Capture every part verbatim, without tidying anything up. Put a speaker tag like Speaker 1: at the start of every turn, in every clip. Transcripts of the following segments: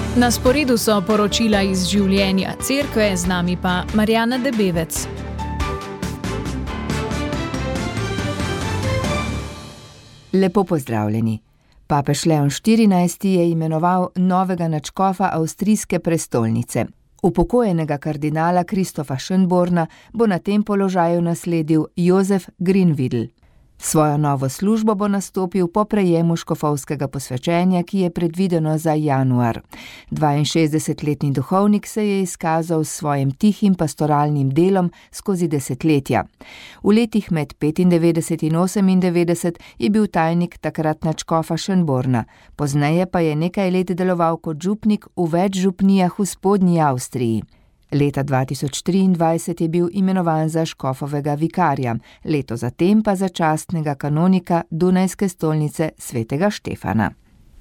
Speaker 1: Na sporedu so poročila iz življenja cerkve, z nami pa Marjana Debevec.
Speaker 2: Lepo pozdravljeni. Papež Leon štirinajsti je imenoval novega nadškofa avstrijske prestolnice. Upokojenega kardinala Christopha Schönborna bo na tem položaju nasledil Josef Grinvidl. Svojo novo službo bo nastopil po prejemu škofovskega posvečenja, ki je predvideno za januar. dvainšestdesetletni duhovnik se je izkazal s svojim tihim pastoralnim delom skozi desetletja. V letih med petindevetdeset in osemindevetdeset je bil tajnik takrat nadškofa Schönborna, pozneje pa je nekaj let deloval kot župnik v več župnijah v spodnji Avstriji. Leta dva tisoč triindvajset je bil imenovan za škofovega vikarja, leto zatem pa za častnega kanonika Dunajske stolnice svetega Štefana.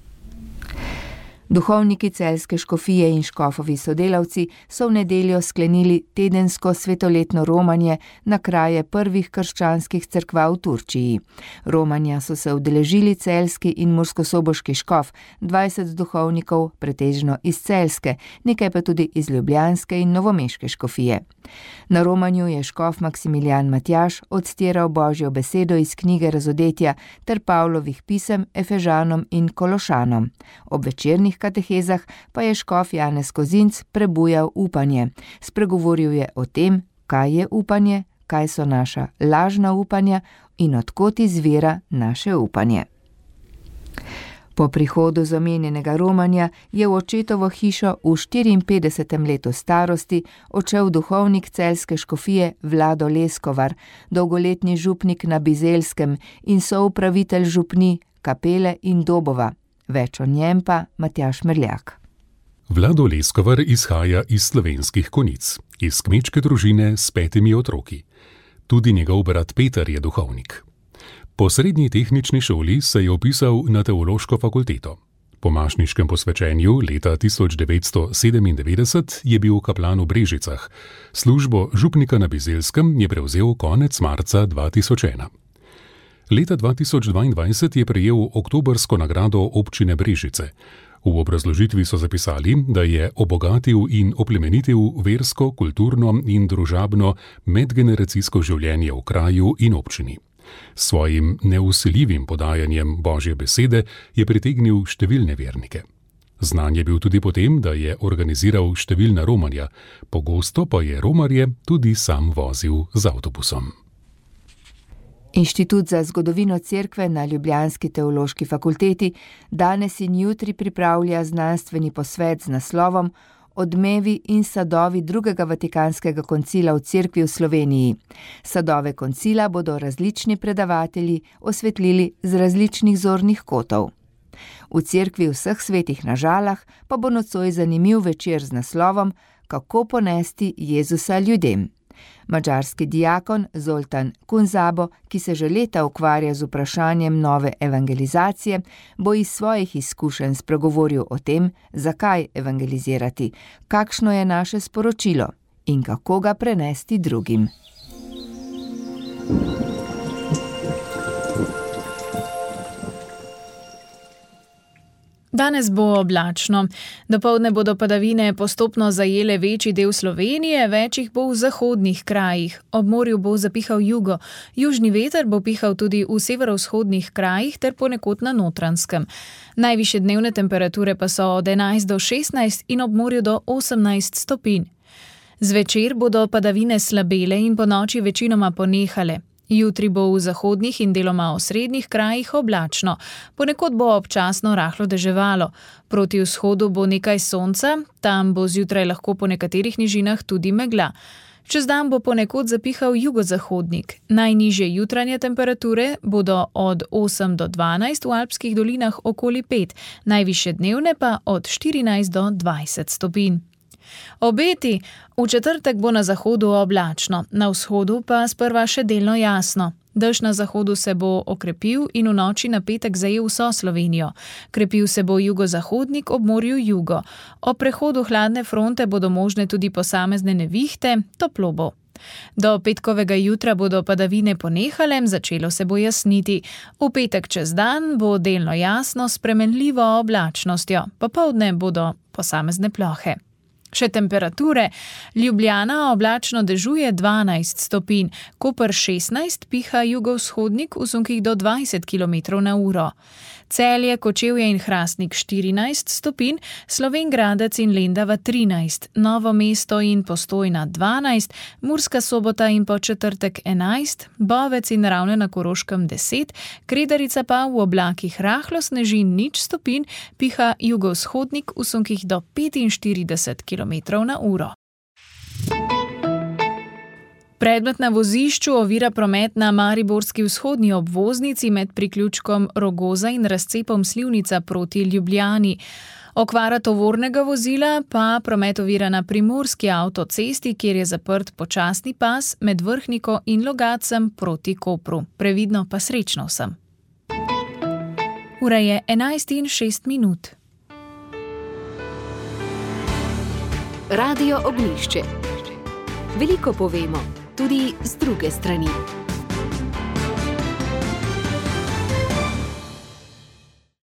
Speaker 2: Duhovniki celjske škofije in škofovi sodelavci so v nedeljo sklenili tedensko svetoletno romanje na kraje prvih krščanskih cerkva v Turčiji. Romanja so se udeležili celjski in murskosoboški škof, dvajset duhovnikov, pretežno iz celjske, nekaj pa tudi iz ljubljanske in novomeške škofije. Na romanju je škof Maksimilijan Matjaž odstiral Božjo besedo iz knjige Razodetja ter Pavlovih pisem Efežanom in Kološanom. Ob večernih katehezah pa je škof Janez Kozinc prebujal upanje. Spregovoril je o tem, kaj je upanje, kaj so naša lažna upanja in od kod izvira naše upanje. Po prihodu z omenjenega romanja je v očetovo hišo v štiriinpetdesetem letu starosti odšel duhovnik celjske škofije Vlado Leskovar, dolgoletni župnik na Bizelskem in soupravitelj župni Kapele in Dobova. Več o njem pa Matjaž Merljak.
Speaker 3: Vlado Leskovar izhaja iz Slovenskih Konjic, iz kmečke družine s petimi otroki. Tudi njegov brat Peter je duhovnik. Po srednji tehnični šoli se je vpisal na teološko fakulteto. Po mašniškem posvečenju leta tisoč devetsto sedemindevetdeset je bil kaplan v Brežicah. Službo župnika na Bizelskem je prevzel konec marca dva tisoč ena. Leta dva tisoč dvaindvajset je prejel oktobrsko nagrado občine Brežice. V obrazložitvi so zapisali, da je obogatil in oplemenitil versko, kulturno in družabno medgeneracijsko življenje v kraju in občini. S svojim neusiljivim podajanjem Božje besede je pritegnil številne vernike. Znan je bil tudi po tem, da je organiziral številna romanja, pogosto pa je romarje tudi sam vozil z avtobusom.
Speaker 2: Inštitut za zgodovino cerkve na ljubljanski teološki fakulteti danes in jutri pripravlja znanstveni posvet z naslovom Odmevi in sadovi drugega vatikanskega koncila v cerkvi v Sloveniji. Sadove koncila bodo različni predavatelji osvetlili z različnih zornih kotov. V cerkvi vseh svetih na Žalah pa bo nocoj zanimiv večer z naslovom Kako ponesti Jezusa ljudem. Madžarski diakon Zoltan Kunzabo, ki se že leta ukvarja z vprašanjem nove evangelizacije, bo iz svojih izkušenj spregovoril o tem, zakaj evangelizirati, kakšno je naše sporočilo in kako ga prenesti drugim.
Speaker 1: Danes bo oblačno. Dopoldne bodo padavine postopno zajele večji del Slovenije, več jih bo v zahodnih krajih. Ob morju bo zapihal jugo. Južni veter bo pihal tudi v severovzhodnih krajih ter ponekod na Notranjskem. Najvišje dnevne temperature pa so od enajst do šestnajst in ob morju do osemnajst stopinj. Zvečer bodo padavine slabele in ponoči večinoma ponehale. Jutri bo v zahodnih in deloma osrednjih krajih oblačno. Ponekod bo občasno rahlo deževalo. Proti vzhodu bo nekaj sonca, tam bo zjutraj lahko po nekaterih nižinah tudi megla. Čez dan bo ponekod zapihal jugozahodnik. Najnižje jutranje temperature bodo od osem do dvanajst, v alpskih dolinah okoli pet, najvišje dnevne pa od štirinajst do dvajset stopinj. Obeti: v četrtek bo na zahodu oblačno, na vzhodu pa sprva še delno jasno. Dež na zahodu se bo okrepil in v noči na petek zajel vso Slovenijo. Krepil se bo jugozahodnik ob morju jugo. Ob prehodu hladne fronte bodo možne tudi posamezne nevihte, toplo bo. Do petkovega jutra bodo padavine ponehale, začelo se bo jasniti. V petek čez dan bo delno jasno s spremenljivo oblačnostjo, popoldne bodo posamezne plohe. Še temperature. Ljubljana oblačno dežuje dvanajst stopinj, Koper šestnajst, piha jugovzhodnik v sunkih do dvajset kilometrov na uro. Celje, Kočevje in Hrastnik štirinajst stopinj, Slovenj Gradec in Lendava trinajst, Novo mesto in Postojna dvanajst, Murska Sobota in Podčetrtek enajst, Bovec in Ravne na Koroškem deset, Kredarica pa v oblakih rahlo sneži nič stopinj, piha jugovzhodnik v sunkih do petinštirideset kilometrov na uro. Predmet na vozišču ovira promet na mariborski vzhodni obvoznici med priključkom Rogoza in razcepom Slivnica proti Ljubljani. Okvara tovornega vozila pa promet ovira na primorski avtocesti, kjer je zaprt počasni pas med Vrhniko in Logacem proti Kopru. Previdno pa srečno vsem. Ura je enajst in šest minut.
Speaker 4: Radio Ognjišče. Veliko povemo, tudi z druge strani.